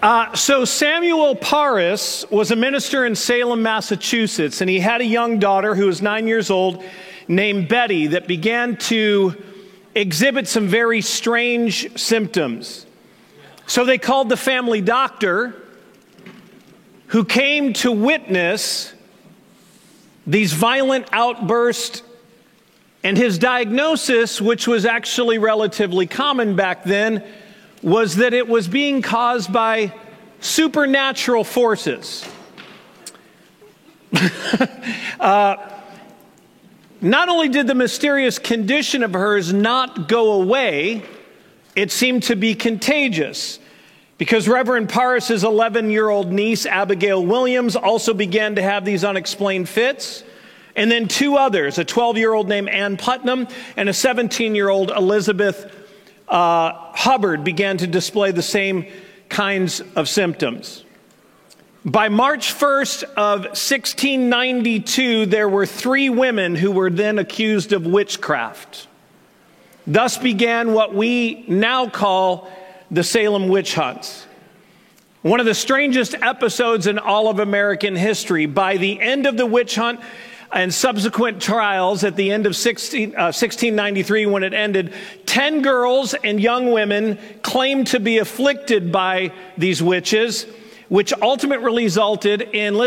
So Samuel Parris was a minister in Salem, Massachusetts, and he had a young daughter who was 9 years old named Betty that began to exhibit some very strange symptoms. So they called the family doctor, who came to witness these violent outbursts, and his diagnosis, which was actually relatively common back then, was that it was being caused by supernatural forces. Not only did the mysterious condition of hers not go away, it seemed to be contagious, because Reverend Parris's 11-year-old niece, Abigail Williams, also began to have these unexplained fits. And then two others, a 12-year-old named Ann Putnam and a 17-year-old Elizabeth Hubbard, began to display the same kinds of symptoms. By March 1st of 1692, there were 3 women who were then accused of witchcraft. Thus began what we now call the Salem witch hunts. One of the strangest episodes in all of American history. By the end of the witch hunt and subsequent trials at the end of 1693, when it ended, 10 girls and young women claimed to be afflicted by these witches, which ultimately resulted in,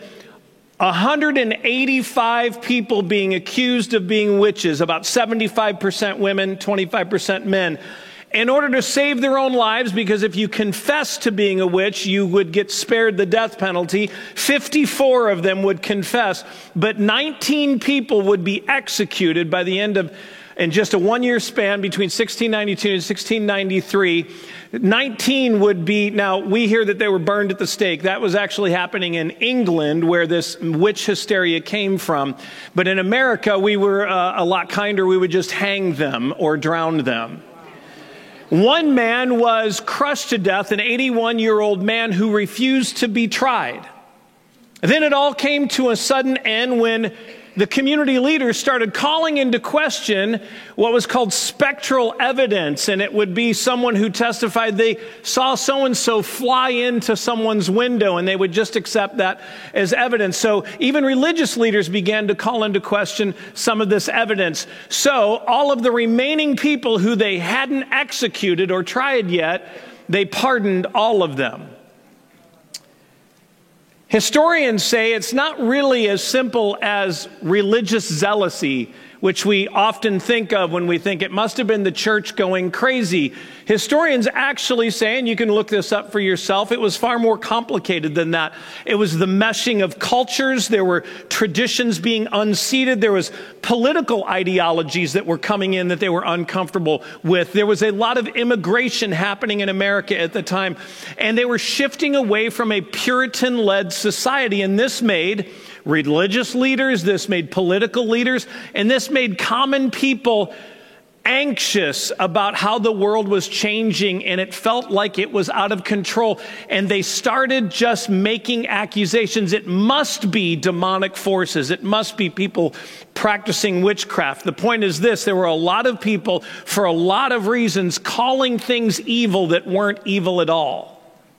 185 people being accused of being witches, about 75% women, 25% men, in order to save their own lives, because if you confess to being a witch, you would get spared the death penalty. 54 of them would confess, but 19 people would be executed by the end of, in just a one-year span between 1692 and 1693. 19 would be, now we hear that they were burned at the stake. That was actually happening in England, where this witch hysteria came from. But in America, we were a lot kinder. We would just hang them or drown them. One man was crushed to death, an 81-year-old man who refused to be tried. Then it all came to a sudden end when the community leaders started calling into question what was called spectral evidence. And it would be someone who testified they saw so-and-so fly into someone's window, and they would just accept that as evidence. So even religious leaders began to call into question some of this evidence. So all of the remaining people who they hadn't executed or tried yet, they pardoned all of them. Historians say it's not really as simple as religious zealousy, which we often think of when we think it must have been the church going crazy. Historians actually say, and you can look this up for yourself, it was far more complicated than that. It was the meshing of cultures. There were traditions being unseated. There was political ideologies that were coming in that they were uncomfortable with. There was a lot of immigration happening in America at the time, and they were shifting away from a Puritan-led society, and this made religious leaders, this made political leaders, and this made common people anxious about how the world was changing, and it felt like it was out of control. And they started just making accusations. It must be demonic forces. It must be people practicing witchcraft. The point is this: there were a lot of people, for a lot of reasons, calling things evil that weren't evil at all.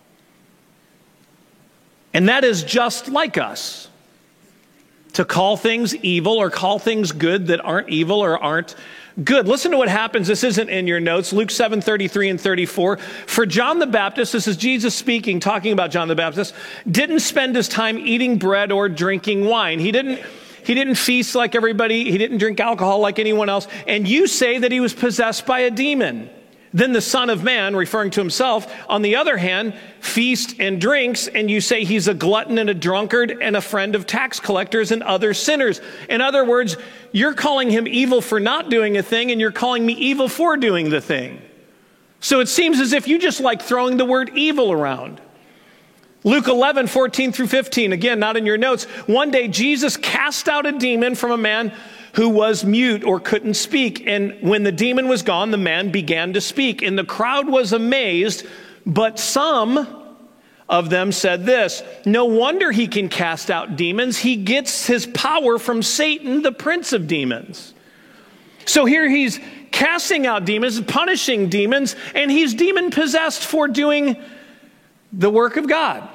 And that is just like us, to call things evil or call things good that aren't evil or aren't good. Listen to what happens. This isn't in your notes. Luke 7:33 and 34. For John the Baptist, this is Jesus speaking, talking about John the Baptist, didn't spend his time eating bread or drinking wine. He didn't feast like everybody. He didn't drink alcohol like anyone else. And you say that he was possessed by a demon. Then the Son of Man, referring to himself, on the other hand, feasts and drinks, and you say he's a glutton and a drunkard and a friend of tax collectors and other sinners. In other words, you're calling him evil for not doing a thing, and you're calling me evil for doing the thing. So it seems as if you just like throwing the word evil around. Luke 11:14 through 15, again, not in your notes. One day Jesus cast out a demon from a man who was mute or couldn't speak. And when the demon was gone, the man began to speak. And the crowd was amazed, but some of them said this: no wonder he can cast out demons. He gets his power from Satan, the prince of demons. So here he's casting out demons, punishing demons, and he's demon-possessed for doing the work of God.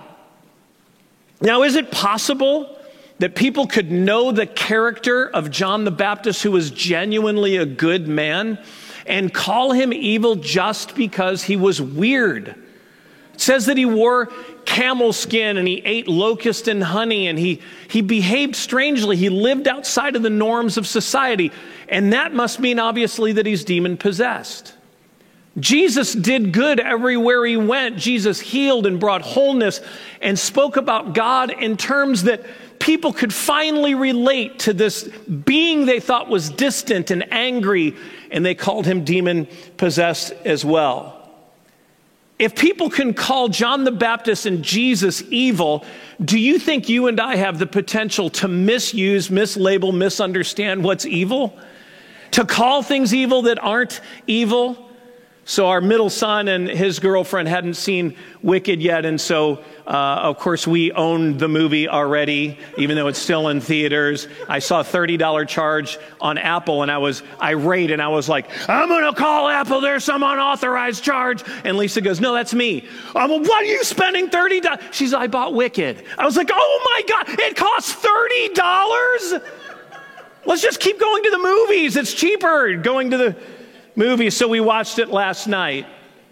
Now, is it possible that people could know the character of John the Baptist, who was genuinely a good man, and call him evil just because he was weird? It says that he wore camel skin and he ate locust and honey, and he behaved strangely. He lived outside of the norms of society. And that must mean, obviously, that he's demon-possessed. Jesus did good everywhere he went. Jesus healed and brought wholeness and spoke about God in terms that people could finally relate to this being they thought was distant and angry, and they called him demon-possessed as well. If people can call John the Baptist and Jesus evil, do you think you and I have the potential to misuse, mislabel, misunderstand what's evil? To call things evil that aren't evil? So our middle son and his girlfriend hadn't seen Wicked yet, and so, of course, we owned the movie already, even though it's still in theaters. I saw a $30 charge on Apple, and I was irate, and I was like, I'm going to call Apple. There's some unauthorized charge. And Lisa goes, no, that's me. I'm like, what are you spending $30? She's like, I bought Wicked. I was like, oh, my God, it costs $30? Let's just keep going to the movies. It's cheaper going to the movies. So we watched it last night.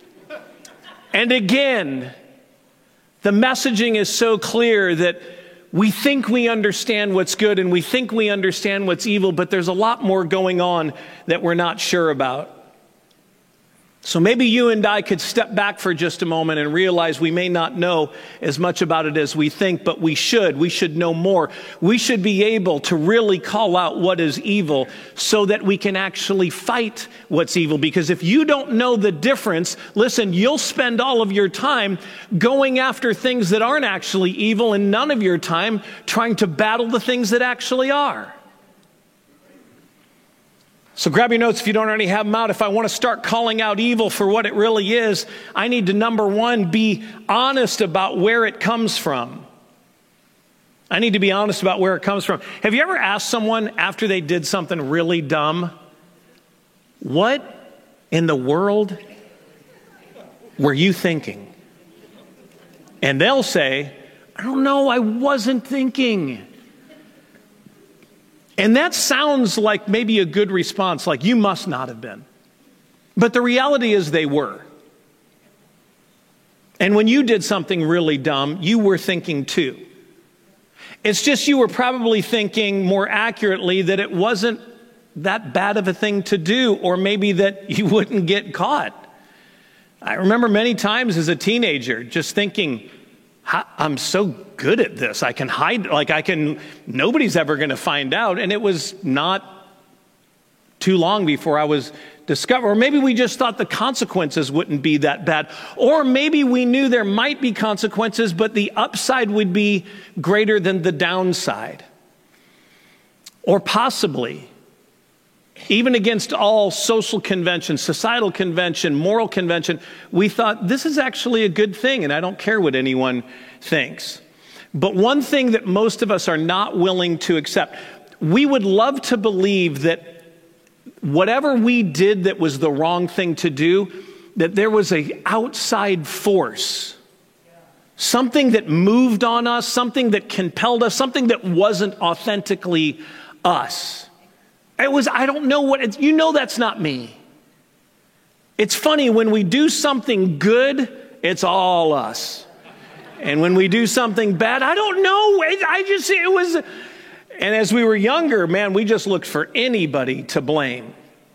And again, the messaging is so clear that we think we understand what's good and we think we understand what's evil, but there's a lot more going on that we're not sure about. So maybe you and I could step back for just a moment and realize we may not know as much about it as we think, but we should. We should know more. We should be able to really call out what is evil so that we can actually fight what's evil. Because if you don't know the difference, listen, you'll spend all of your time going after things that aren't actually evil and none of your time trying to battle the things that actually are. So grab your notes if you don't already have them out. If I want to start calling out evil for what it really is, I need to, number one, be honest about where it comes from. I need to be honest about where it comes from. Have you ever asked someone after they did something really dumb, what in the world were you thinking? And they'll say, I don't know, I wasn't thinking. And that sounds like maybe a good response, like you must not have been. But the reality is they were. And when you did something really dumb, you were thinking too. It's just you were probably thinking more accurately that it wasn't that bad of a thing to do, or maybe that you wouldn't get caught. I remember many times as a teenager just thinking, I'm so good at this. I can hide, nobody's ever going to find out. And it was not too long before I was discovered. Or maybe we just thought the consequences wouldn't be that bad. Or maybe we knew there might be consequences, but the upside would be greater than the downside. Or possibly, even against all social convention, societal convention, moral convention, we thought this is actually a good thing and I don't care what anyone thinks. But one thing that most of us are not willing to accept, we would love to believe that whatever we did that was the wrong thing to do, that there was an outside force, something that moved on us, something that compelled us, something that wasn't authentically us. It was, I don't know what it's, that's not me. It's funny, when we do something good, it's all us. And when we do something bad, I don't know. It was, and as we were younger, man, we just looked for anybody to blame.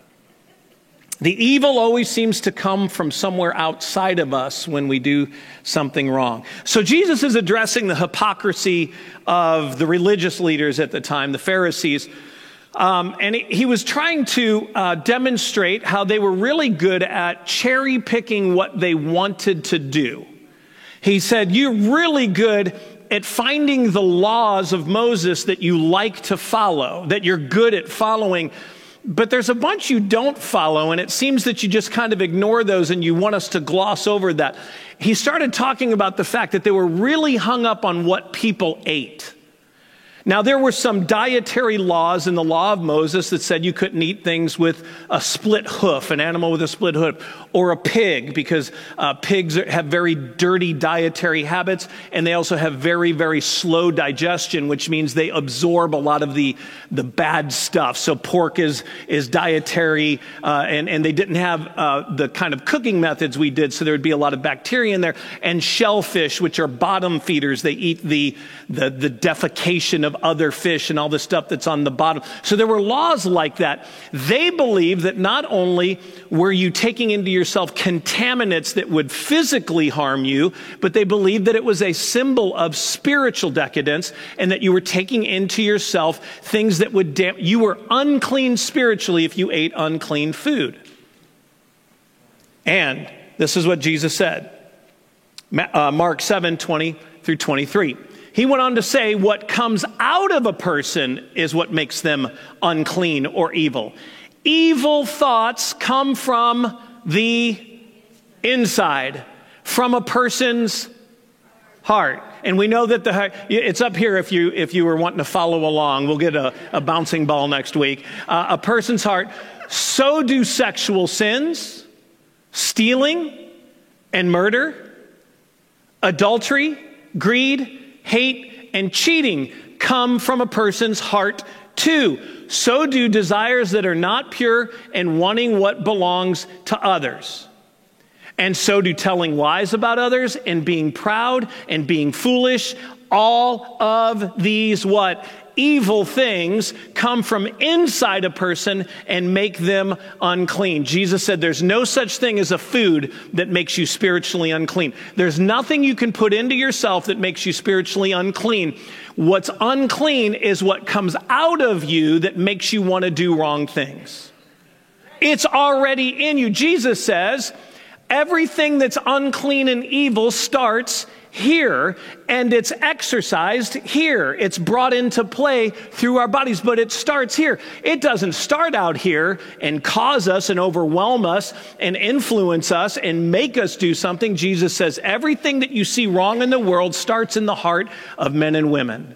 The evil always seems to come from somewhere outside of us when we do something wrong. So Jesus is addressing the hypocrisy of the religious leaders at the time, the Pharisees. And he was trying to demonstrate how they were really good at cherry picking what they wanted to do. He said, you're really good at finding the laws of Moses that you like to follow, that you're good at following, but there's a bunch you don't follow, and it seems that you just kind of ignore those and you want us to gloss over that. He started talking about the fact that they were really hung up on what people ate. Now, there were some dietary laws in the law of Moses that said you couldn't eat things with a split hoof, an animal with a split hoof, or a pig, because pigs have very dirty dietary habits, and they also have very, very slow digestion, which means they absorb a lot of the bad stuff. So pork is dietary, and they didn't have the kind of cooking methods we did, so there would be a lot of bacteria in there. And shellfish, which are bottom feeders, they eat the defecation of other fish and all the stuff that's on the bottom. So there were laws like that. They believed that not only were you taking into yourself contaminants that would physically harm you, but they believed that it was a symbol of spiritual decadence, and that you were taking into yourself things that would you were unclean spiritually if you ate unclean food. And this is what Jesus said. Mark 7:20 through 23. He went on to say, what comes out of a person is what makes them unclean or evil. Evil thoughts come from the inside, from a person's heart. And we know that the heart, it's up here if you were wanting to follow along. We'll get a bouncing ball next week. A person's heart. So do sexual sins, stealing and murder, adultery, greed, hate, and cheating come from a person's heart too. So do desires that are not pure and wanting what belongs to others. And so do telling lies about others and being proud and being foolish. All of these what? Evil things come from inside a person and make them unclean. Jesus said there's no such thing as a food that makes you spiritually unclean. There's nothing you can put into yourself that makes you spiritually unclean. What's unclean is what comes out of you that makes you want to do wrong things. It's already in you. Jesus says everything that's unclean and evil starts here, and it's exercised here. It's brought into play through our bodies, but it starts here. It doesn't start out here and cause us and overwhelm us and influence us and make us do something. Jesus says everything that you see wrong in the world starts in the heart of men and women.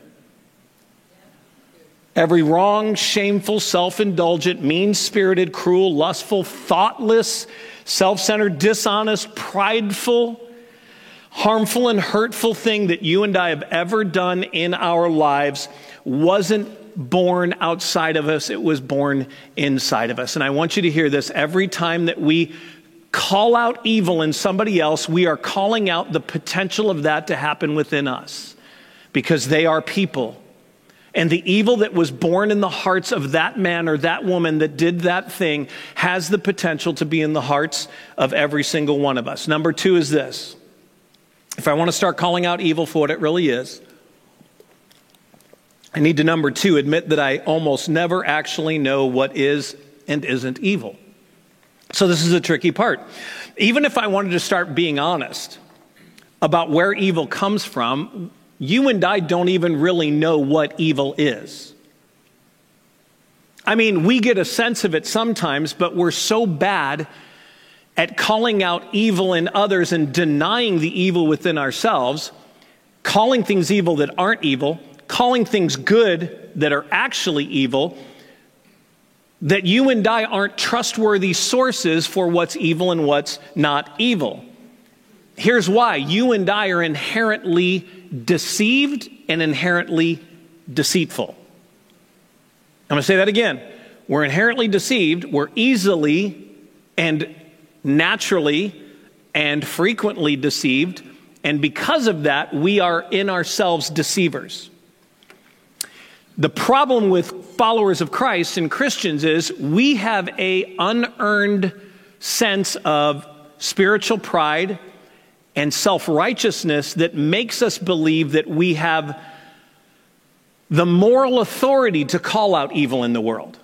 Every wrong, shameful, self-indulgent, mean-spirited, cruel, lustful, thoughtless, self-centered, dishonest, prideful, harmful and hurtful thing that you and I have ever done in our lives wasn't born outside of us. It was born inside of us. And I want you to hear this. Every time that we call out evil in somebody else, we are calling out the potential of that to happen within us, because they are people. And the evil that was born in the hearts of that man or that woman that did that thing has the potential to be in the hearts of every single one of us. Number two is this. If I want to start calling out evil for what it really is, I need to, number two, admit that I almost never actually know what is and isn't evil. So this is a tricky part. Even if I wanted to start being honest about where evil comes from, you and I don't even really know what evil is. I mean, we get a sense of it sometimes, but we're so bad at calling out evil in others and denying the evil within ourselves, calling things evil that aren't evil, calling things good that are actually evil, that you and I aren't trustworthy sources for what's evil and what's not evil. Here's why. You and I are inherently deceived and inherently deceitful. I'm going to say that again. We're inherently deceived. We're easily and naturally and frequently deceived. And because of that, we are in ourselves deceivers. The problem with followers of Christ and Christians is we have an unearned sense of spiritual pride and self-righteousness that makes us believe that we have the moral authority to call out evil in the world.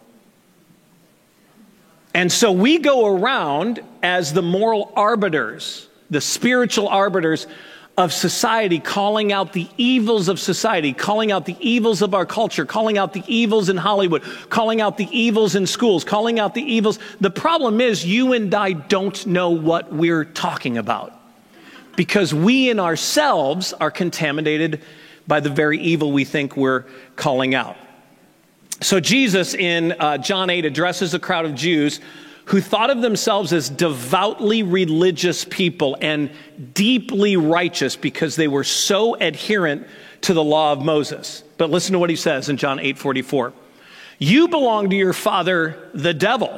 And so we go around as the moral arbiters, the spiritual arbiters of society, calling out the evils of society, calling out the evils of our culture, calling out the evils in Hollywood, calling out the evils in schools, calling out the evils. The problem is you and I don't know what we're talking about, because we in ourselves are contaminated by the very evil we think we're calling out. So Jesus in John 8 addresses a crowd of Jews who thought of themselves as devoutly religious people and deeply righteous because they were so adherent to the law of Moses. But listen to what he says in John 8:44. You belong to your father, the devil,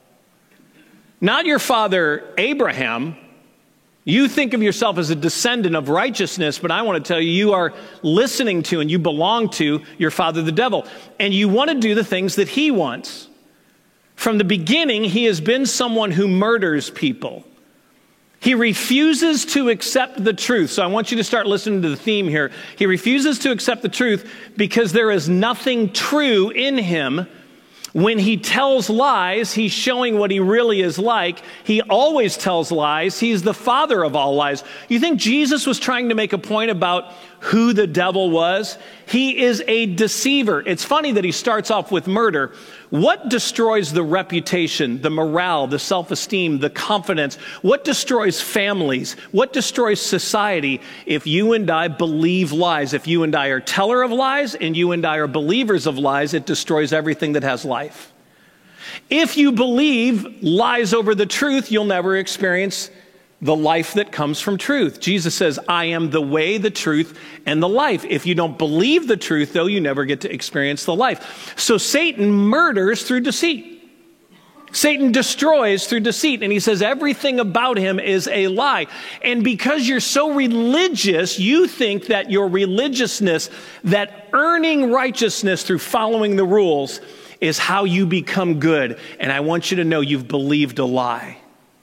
not your father, Abraham. You think of yourself as a descendant of righteousness, but I want to tell you, you are listening to and you belong to your father, the devil, and you want to do the things that he wants. From the beginning, he has been someone who murders people. He refuses to accept the truth. So I want you to start listening to the theme here. He refuses to accept the truth because there is nothing true in him. When he tells lies, he's showing what he really is like. He always tells lies. He's the father of all lies. You think Jesus was trying to make a point about who the devil was? He is a deceiver. It's funny that he starts off with murder. What destroys the reputation, the morale, the self-esteem, the confidence? What destroys families? What destroys society if you and I believe lies? If you and I are teller of lies and you and I are believers of lies, it destroys everything that has life. If you believe lies over the truth, you'll never experience the life that comes from truth. Jesus says, I am the way, the truth, and the life. If you don't believe the truth, though, you never get to experience the life. So Satan murders through deceit. Satan destroys through deceit. And he says everything about him is a lie. And because you're so religious, you think that your religiousness, that earning righteousness through following the rules, is how you become good. And I want you to know you've believed a lie.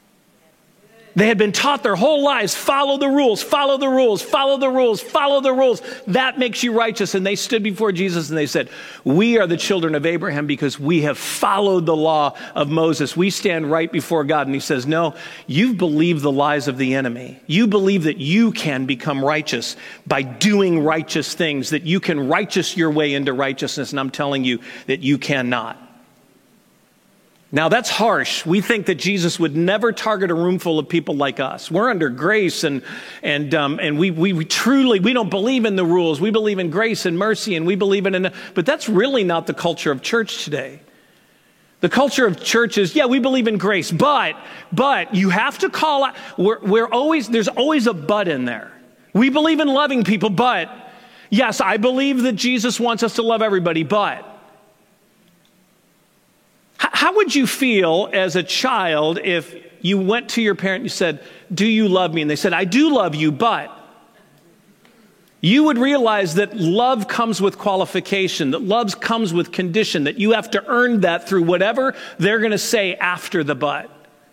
They had been taught their whole lives, follow the rules, follow the rules, follow the rules, follow the rules. That makes you righteous. And they stood before Jesus and they said, we are the children of Abraham because we have followed the law of Moses. We stand right before God. And he says, no, you've believed the lies of the enemy. You believe that you can become righteous by doing righteous things, that you can righteous your way into righteousness. And I'm telling you that you cannot. Now that's harsh. We think that Jesus would never target a room full of people like us. We're under grace and we truly, we don't believe in the rules. We believe in grace and mercy and we believe but that's really not the culture of church today. The culture of church is, yeah, we believe in grace, but you have to call out, there's always a but in there. We believe in loving people, but yes, I believe that Jesus wants us to love everybody, but. How would you feel as a child if you went to your parent and you said, do you love me? And they said, I do love you, but. You would realize that love comes with qualification, that love comes with condition, that you have to earn that through whatever they're going to say after the but.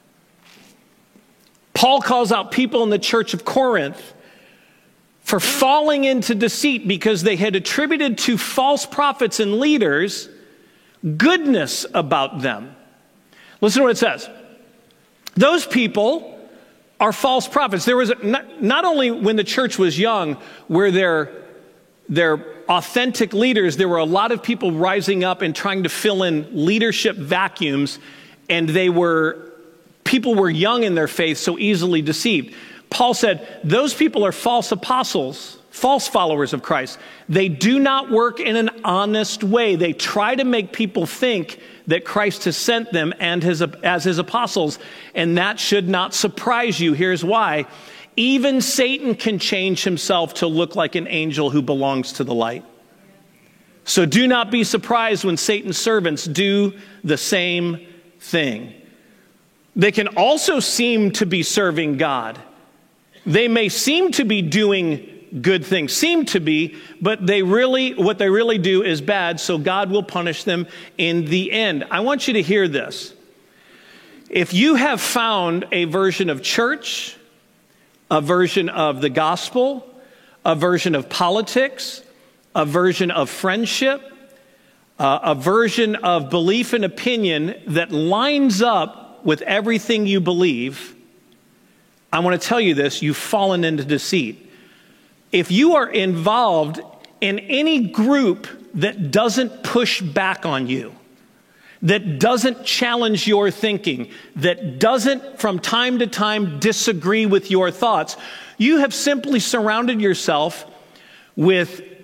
Paul calls out people in the church of Corinth for falling into deceit because they had attributed to false prophets and leaders goodness about them. Listen to what it says. Those people are false prophets. There was not only when the church was young, where they're authentic leaders, there were a lot of people rising up and trying to fill in leadership vacuums, and people were young in their faith, so easily deceived. Paul said, those people are false apostles, false followers of Christ. They do not work in an honest way. They try to make people think that Christ has sent them as his apostles, and that should not surprise you. Here's why. Even Satan can change himself to look like an angel who belongs to the light. So do not be surprised when Satan's servants do the same thing. They can also seem to be serving God. They may seem to be doing good things, but what they really do is bad, so God will punish them in the end. I want you to hear this. If you have found a version of church, a version of the gospel, a version of politics, a version of friendship, a version of belief and opinion that lines up with everything you believe, I want to tell you this, you've fallen into deceit. If you are involved in any group that doesn't push back on you, that doesn't challenge your thinking, that doesn't from time to time disagree with your thoughts, you have simply surrounded yourself with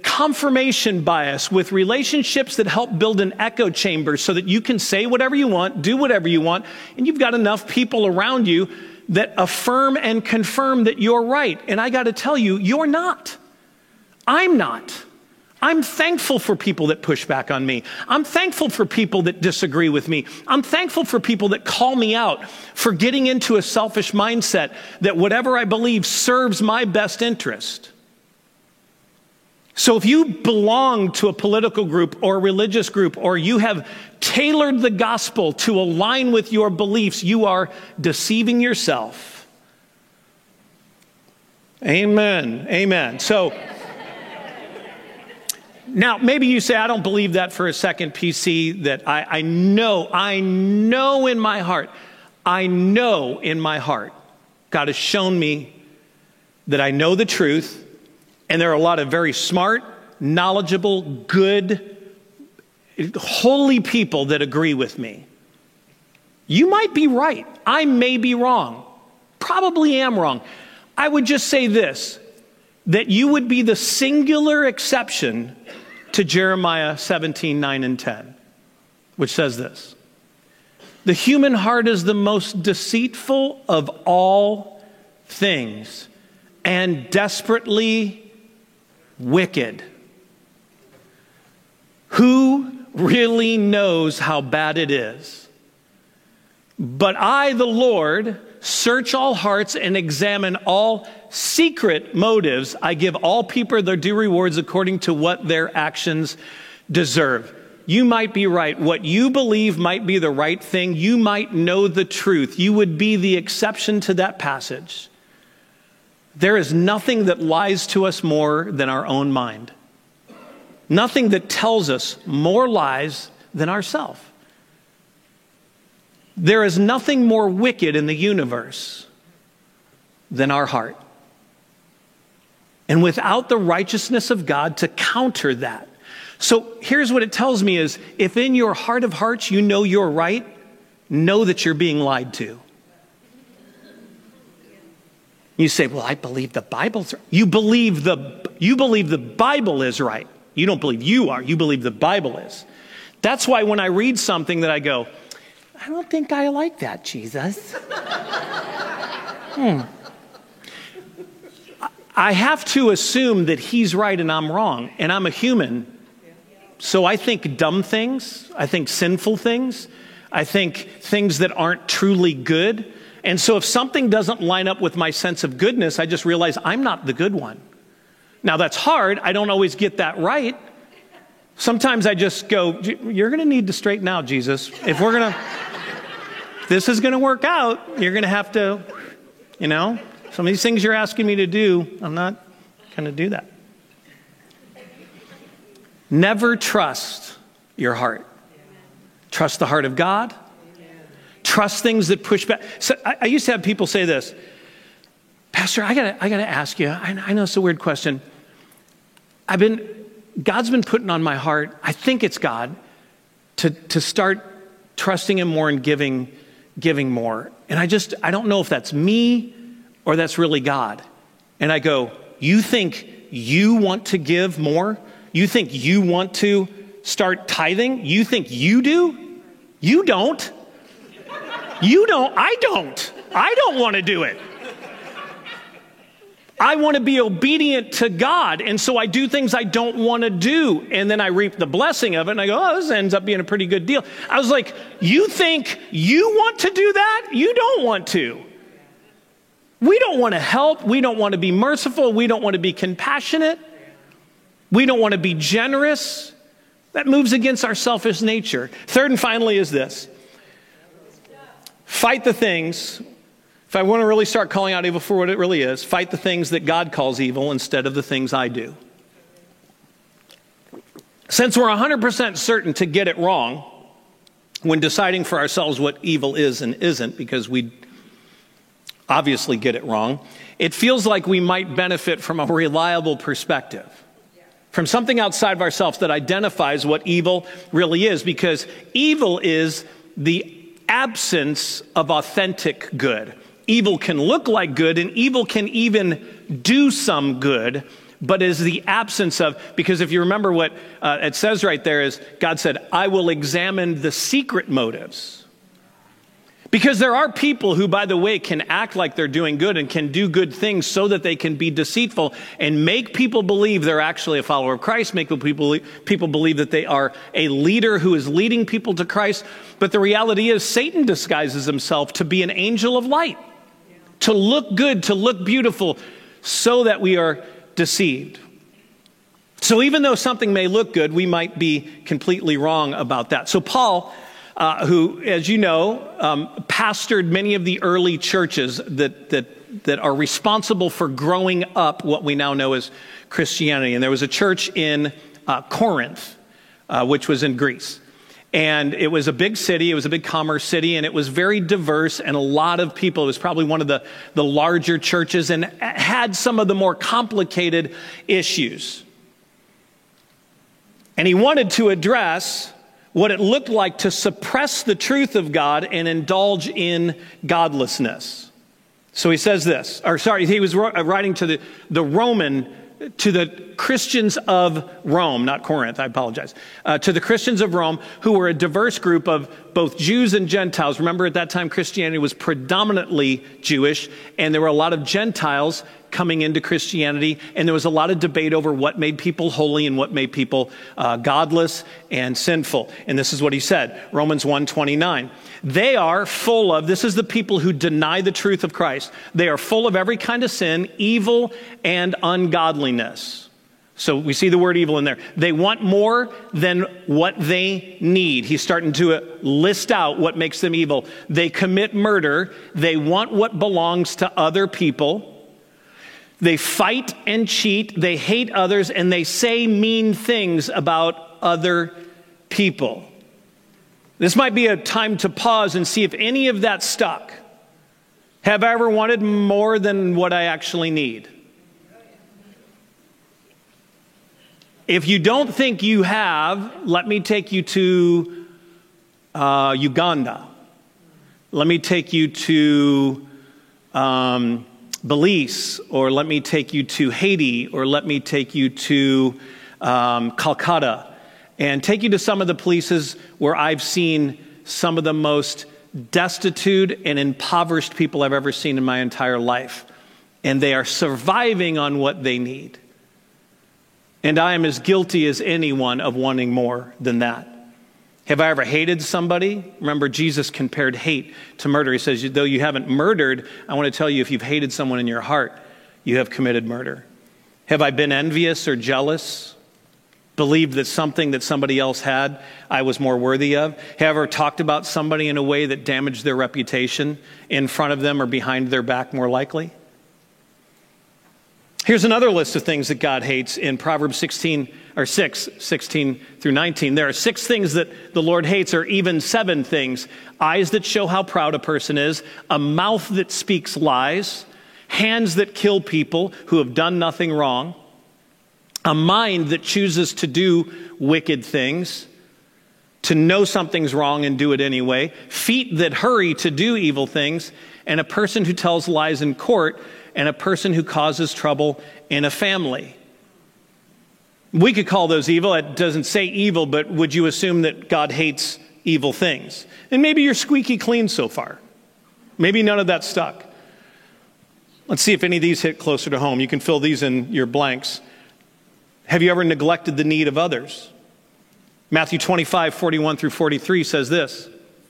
confirmation bias with relationships that help build an echo chamber so that you can say whatever you want, do whatever you want, and you've got enough people around you that affirm and confirm that you're right. And I got to tell you, you're not. I'm not. I'm thankful for people that push back on me. I'm thankful for people that disagree with me. I'm thankful for people that call me out for getting into a selfish mindset that whatever I believe serves my best interest. So if you belong to a political group or a religious group, or you have tailored the gospel to align with your beliefs, you are deceiving yourself. Amen. Amen. So now maybe you say, I don't believe that for a second, PC, that I know in my heart, God has shown me that I know the truth. And there are a lot of very smart, knowledgeable, good, holy people that agree with me. You might be right. I may be wrong. Probably am wrong. I would just say this, that you would be the singular exception to Jeremiah 17, 9, and 10, which says this: the human heart is the most deceitful of all things and desperately wicked. Who really knows how bad it is? But I, the Lord, search all hearts and examine all secret motives. I give all people their due rewards according to what their actions deserve. You might be right. What you believe might be the right thing. You might know the truth. You would be the exception to that passage. There is nothing that lies to us more than our own mind. Nothing that tells us more lies than ourselves. There is nothing more wicked in the universe than our heart. And without the righteousness of God to counter that. So here's what it tells me is, if in your heart of hearts you know you're right, know that you're being lied to. You say, well, I believe the Bible's right. You believe the Bible is right. You don't believe you are. You believe the Bible is. That's why when I read something that I go, I don't think I like that, Jesus. I have to assume that he's right and I'm wrong, and I'm a human. So I think dumb things. I think sinful things. I think things that aren't truly good. And so if something doesn't line up with my sense of goodness, I just realize I'm not the good one. Now that's hard. I don't always get that right. Sometimes I just go, you're going to need to straighten out, Jesus. If this is going to work out, you're going to have to, some of these things you're asking me to do, I'm not going to do that. Never trust your heart. Trust the heart of God. Trust things that push back. So I used to have people say this, Pastor, I gotta ask you. I know it's a weird question. God's been putting on my heart, I think it's God, to start trusting him more and giving more. And I don't know if that's me or that's really God. And I go, you think you want to give more? You think you want to start tithing? You think you do? You don't. You don't. I don't. I don't want to do it. I want to be obedient to God. And so I do things I don't want to do. And then I reap the blessing of it. And I go, this ends up being a pretty good deal. I was like, you think you want to do that? You don't want to. We don't want to help. We don't want to be merciful. We don't want to be compassionate. We don't want to be generous. That moves against our selfish nature. Third and finally is this. Fight the things. If I want to really start calling out evil for what it really is, fight the things that God calls evil instead of the things I do. Since we're 100% certain to get it wrong when deciding for ourselves what evil is and isn't, because we obviously get it wrong, it feels like we might benefit from a reliable perspective, from something outside of ourselves that identifies what evil really is, because evil is the absence of authentic good. Evil can look like good, and evil can even do some good, but is the absence of, because if you remember what it says right there is, God said, I will examine the secret motives. Because there are people who, by the way, can act like they're doing good and can do good things so that they can be deceitful and make people believe they're actually a follower of Christ, make people believe that they are a leader who is leading people to Christ. But the reality is Satan disguises himself to be an angel of light, to look good, to look beautiful, so that we are deceived. So even though something may look good, we might be completely wrong about that. So Paul, who, as you know, pastored many of the early churches that are responsible for growing up what we now know as Christianity. And there was a church in Corinth, which was in Greece. And it was a big city, it was a big commerce city, and it was very diverse and a lot of people. It was probably one of the larger churches and had some of the more complicated issues. And he wanted to address what it looked like to suppress the truth of God and indulge in godlessness. So he says this, he was writing to the Christians of Rome, not Corinth, I apologize, to the Christians of Rome, who were a diverse group of both Jews and Gentiles. Remember, at that time, Christianity was predominantly Jewish, and there were a lot of Gentiles coming into Christianity, and there was a lot of debate over what made people holy and what made people godless and sinful. And this is what he said, Romans 1:29. They are full of, this is the people who deny the truth of Christ. They are full of every kind of sin, evil, and ungodliness. So we see the word evil in there. They want more than what they need. He's starting to list out what makes them evil. They commit murder. They want what belongs to other people. They fight and cheat. They hate others, and they say mean things about other people. This might be a time to pause and see if any of that stuck. Have I ever wanted more than what I actually need? If you don't think you have, let me take you to Uganda. Let me take you to Belize, or let me take you to Haiti, or let me take you to Calcutta, and take you to some of the places where I've seen some of the most destitute and impoverished people I've ever seen in my entire life. And they are surviving on what they need. And I am as guilty as anyone of wanting more than that. Have I ever hated somebody? Remember, Jesus compared hate to murder. He says, though you haven't murdered, I want to tell you, if you've hated someone in your heart, you have committed murder. Have I been envious or jealous? Believed that something that somebody else had, I was more worthy of? Have I ever talked about somebody in a way that damaged their reputation in front of them or behind their back, more likely? Here's another list of things that God hates in Proverbs 16 through 19. There are 6 things that the Lord hates, or even 7 things. Eyes that show how proud a person is, a mouth that speaks lies, hands that kill people who have done nothing wrong, a mind that chooses to do wicked things, to know something's wrong and do it anyway, feet that hurry to do evil things, and a person who tells lies in court, and a person who causes trouble in a family. We could call those evil. It doesn't say evil, but would you assume that God hates evil things? And maybe you're squeaky clean so far. Maybe none of that stuck. Let's see if any of these hit closer to home. You can fill these in your blanks. Have you ever neglected the need of others? Matthew 25:41 through 43 says this.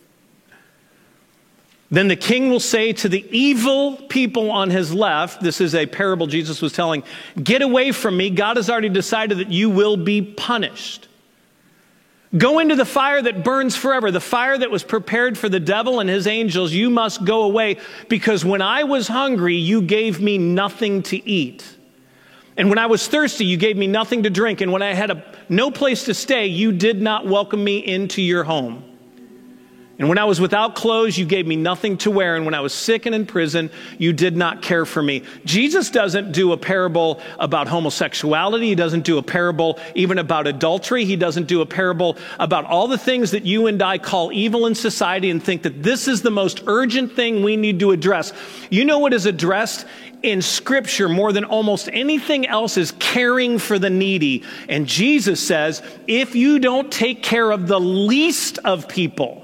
Then the king will say to the evil people on his left, this is a parable Jesus was telling, get away from me. God has already decided that you will be punished. Go into the fire that burns forever, the fire that was prepared for the devil and his angels. You must go away, because when I was hungry, you gave me nothing to eat. And when I was thirsty, you gave me nothing to drink. And when I had no place to stay, you did not welcome me into your home. And when I was without clothes, you gave me nothing to wear. And when I was sick and in prison, you did not care for me. Jesus doesn't do a parable about homosexuality. He doesn't do a parable even about adultery. He doesn't do a parable about all the things that you and I call evil in society and think that this is the most urgent thing we need to address. You know what is addressed in Scripture more than almost anything else is caring for the needy. And Jesus says, if you don't take care of the least of people,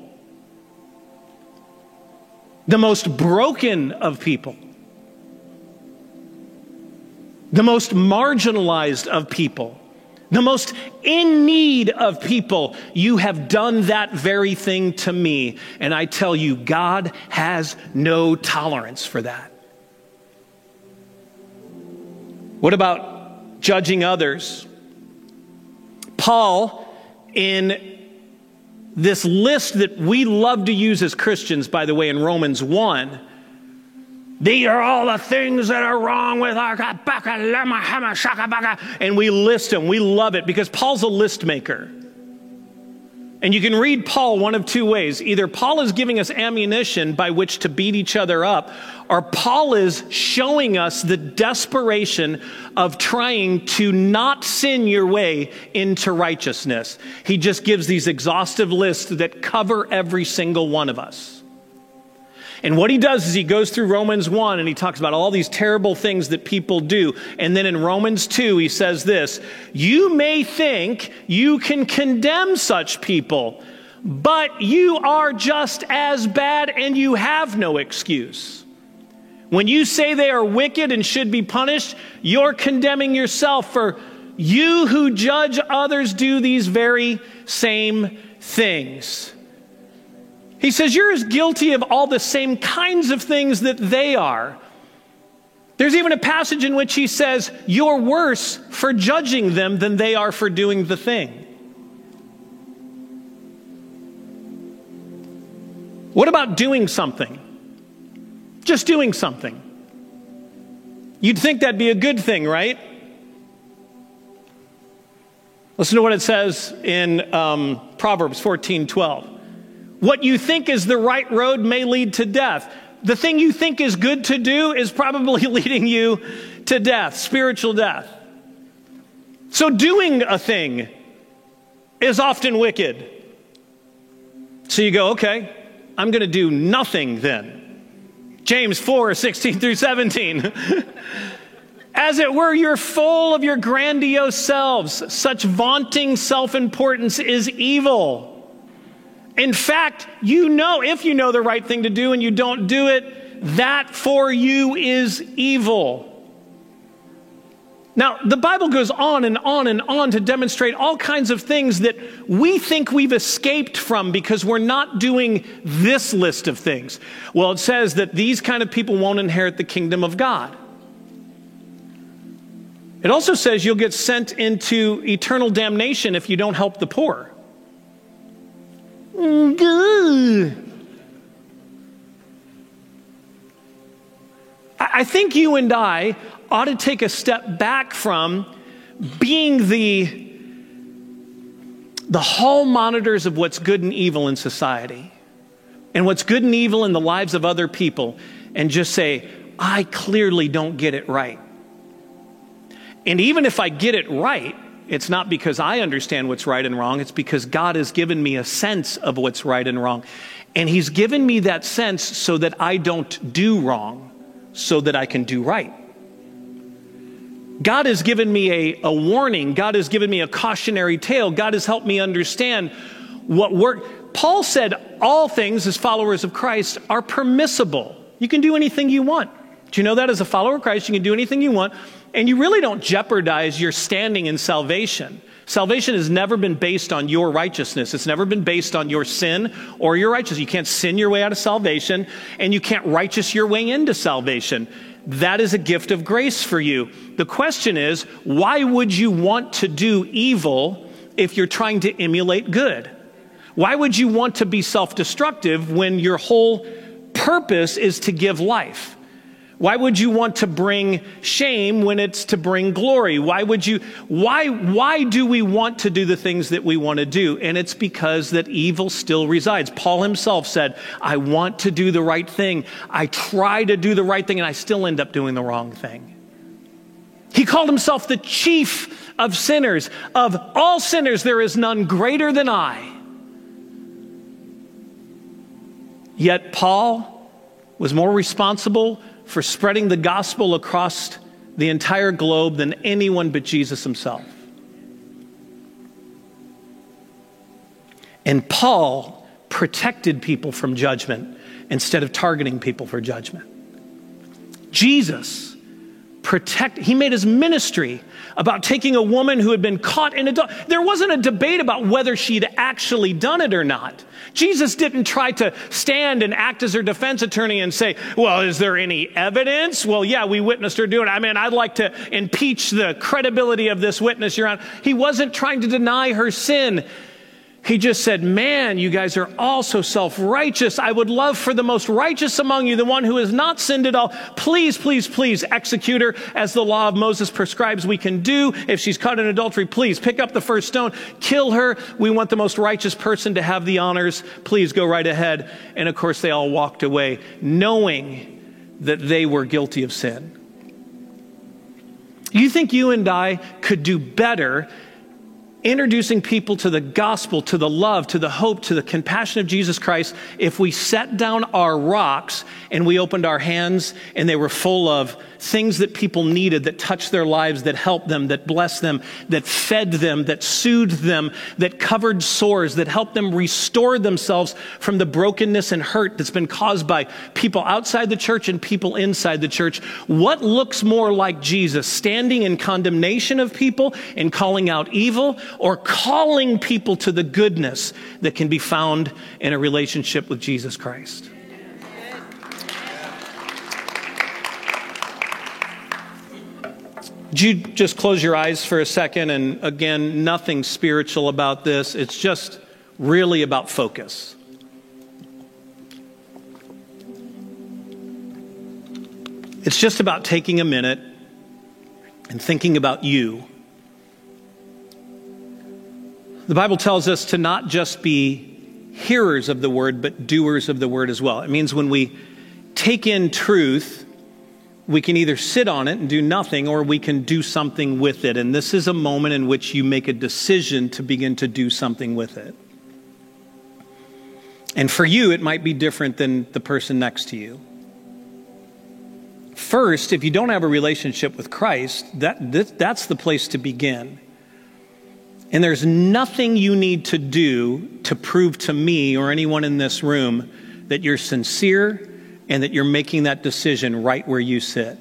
the most broken of people, the most marginalized of people, the most in need of people, you have done that very thing to me. And I tell you, God has no tolerance for that. What about judging others? Paul, in this list that we love to use as Christians, by the way, in Romans 1, these are all the things that are wrong with our and we list them. We love it because Paul's a list maker. And you can read Paul one of two ways. Either Paul is giving us ammunition by which to beat each other up, or Paul is showing us the desperation of trying to not sin your way into righteousness. He just gives these exhaustive lists that cover every single one of us. And what he does is he goes through Romans 1 and he talks about all these terrible things that people do. And then in Romans 2, he says this: you may think you can condemn such people, but you are just as bad and you have no excuse. When you say they are wicked and should be punished, you're condemning yourself, for you who judge others do these very same things. He says you're as guilty of all the same kinds of things that they are. There's even a passage in which he says you're worse for judging them than they are for doing the thing. What about doing something? Just doing something. You'd think that'd be a good thing, right? Listen to what it says in Proverbs 14:12. What you think is the right road may lead to death. The thing you think is good to do is probably leading you to death, spiritual death. So doing a thing is often wicked. So you go, okay, I'm going to do nothing then. James 4:16 through 17. As it were, you're full of your grandiose selves. Such vaunting self-importance is evil. In fact, you know, if you know the right thing to do and you don't do it, that for you is evil. Now, the Bible goes on and on and on to demonstrate all kinds of things that we think we've escaped from because we're not doing this list of things. Well, it says that these kind of people won't inherit the kingdom of God. It also says you'll get sent into eternal damnation if you don't help the poor. I think you and I ought to take a step back from being the hall monitors of what's good and evil in society and what's good and evil in the lives of other people and just say, I clearly don't get it right. And even if I get it right, it's not because I understand what's right and wrong. It's because God has given me a sense of what's right and wrong. And he's given me that sense so that I don't do wrong, so that I can do right. God has given me a warning. God has given me a cautionary tale. God has helped me understand what work. Paul said all things as followers of Christ are permissible. You can do anything you want. Do you know that as a follower of Christ, you can do anything you want, and you really don't jeopardize your standing in salvation. Salvation has never been based on your righteousness. It's never been based on your sin or your righteousness. You can't sin your way out of salvation, and you can't righteous your way into salvation. That is a gift of grace for you. The question is, why would you want to do evil if you're trying to emulate good? Why would you want to be self-destructive when your whole purpose is to give life? Why would you want to bring shame when it's to bring glory? Why do we want to do the things that we want to do? And it's because that evil still resides. Paul himself said, I want to do the right thing. I try to do the right thing and I still end up doing the wrong thing. He called himself the chief of sinners. Of all sinners, there is none greater than I. Yet Paul was more responsible for spreading the gospel across the entire globe than anyone but Jesus himself. And Paul protected people from judgment instead of targeting people for judgment. Jesus he made his ministry about taking a woman who had been caught in adultery. There wasn't a debate about whether she'd actually done it or not. Jesus didn't try to stand and act as her defense attorney and say, well, is there any evidence? Well, yeah, we witnessed her do it. I mean, I'd like to impeach the credibility of this witness, Your Honor. He wasn't trying to deny her sin. He just said, man, you guys are all so self-righteous. I would love for the most righteous among you, the one who has not sinned at all. Please, please, please execute her as the law of Moses prescribes we can do. If she's caught in adultery, please pick up the first stone, kill her. We want the most righteous person to have the honors. Please go right ahead. And of course, they all walked away knowing that they were guilty of sin. You think you and I could do better introducing people to the gospel, to the love, to the hope, to the compassion of Jesus Christ if we set down our rocks and we opened our hands and they were full of things that people needed, that touched their lives, that helped them, that blessed them, that fed them, that soothed them, that covered sores, that helped them restore themselves from the brokenness and hurt that's been caused by people outside the church and people inside the church. What looks more like Jesus, standing in condemnation of people and calling out evil, or calling people to the goodness that can be found in a relationship with Jesus Christ? Would you just close your eyes for a second? And again, nothing spiritual about this. It's just really about focus. It's just about taking a minute and thinking about you. The Bible tells us to not just be hearers of the word, but doers of the word as well. It means when we take in truth, we can either sit on it and do nothing, or we can do something with it. And this is a moment in which you make a decision to begin to do something with it. And for you, it might be different than the person next to you. First, if you don't have a relationship with Christ, that's the place to begin. And there's nothing you need to do to prove to me or anyone in this room that you're sincere and that you're making that decision right where you sit.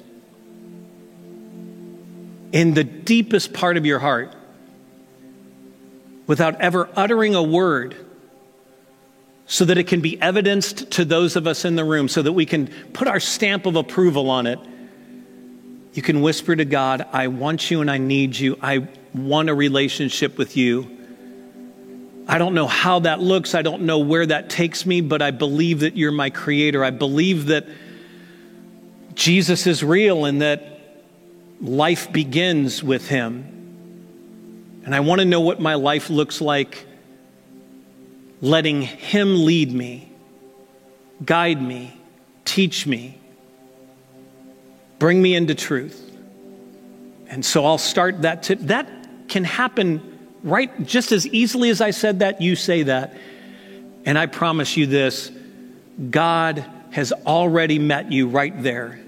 In the deepest part of your heart, without ever uttering a word, so that it can be evidenced to those of us in the room, so that we can put our stamp of approval on it, you can whisper to God, I want you and I need you. I want a relationship with you. I don't know how that looks. I don't know where that takes me, but I believe that you're my creator. I believe that Jesus is real and that life begins with him. And I want to know what my life looks like, letting him lead me, guide me, teach me, bring me into truth. And so I'll start that. That can happen right just as easily as I said that, you say that. And I promise you this, God has already met you right there.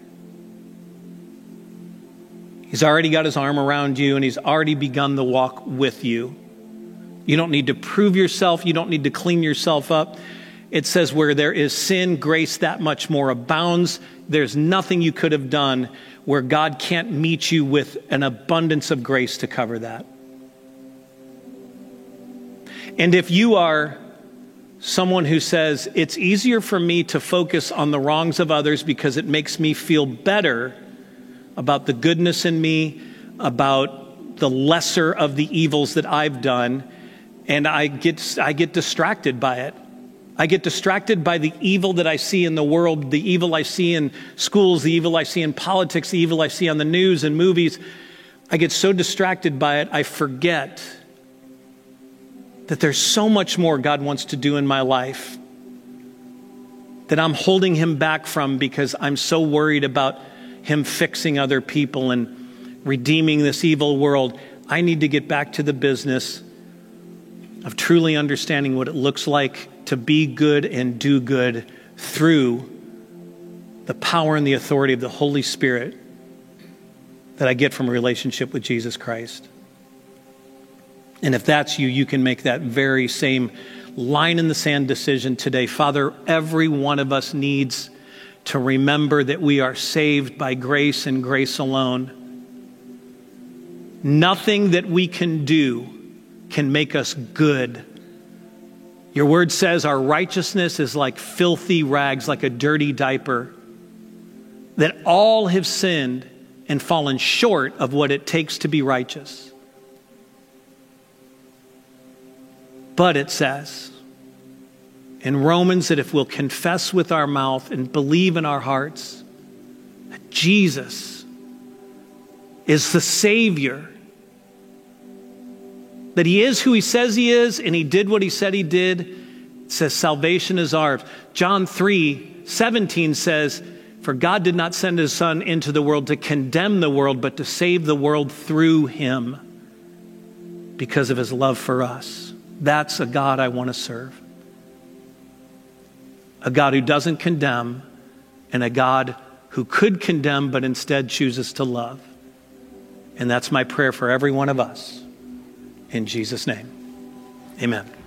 He's already got his arm around you and he's already begun the walk with you. You don't need to prove yourself. You don't need to clean yourself up. It says where there is sin, grace that much more abounds. There's nothing you could have done where God can't meet you with an abundance of grace to cover that. And if you are someone who says, it's easier for me to focus on the wrongs of others because it makes me feel better about the goodness in me, about the lesser of the evils that I've done, and I get distracted by it. I get distracted by the evil that I see in the world, the evil I see in schools, the evil I see in politics, the evil I see on the news and movies. I get so distracted by it, I forget that there's so much more God wants to do in my life that I'm holding him back from because I'm so worried about him fixing other people and redeeming this evil world. I need to get back to the business of truly understanding what it looks like to be good and do good through the power and the authority of the Holy Spirit that I get from a relationship with Jesus Christ. And if that's you, you can make that very same line in the sand decision today. Father, every one of us needs to remember that we are saved by grace and grace alone. Nothing that we can do can make us good. Your word says our righteousness is like filthy rags, like a dirty diaper, that all have sinned and fallen short of what it takes to be righteous. But it says in Romans that if we'll confess with our mouth and believe in our hearts that Jesus is the Savior, that he is who he says he is, and he did what he said he did, it says salvation is ours. John 3:17 says, for God did not send his Son into the world to condemn the world, but to save the world through him because of his love for us. That's a God I want to serve. A God who doesn't condemn, and a God who could condemn but instead chooses to love. And that's my prayer for every one of us. In Jesus' name, amen.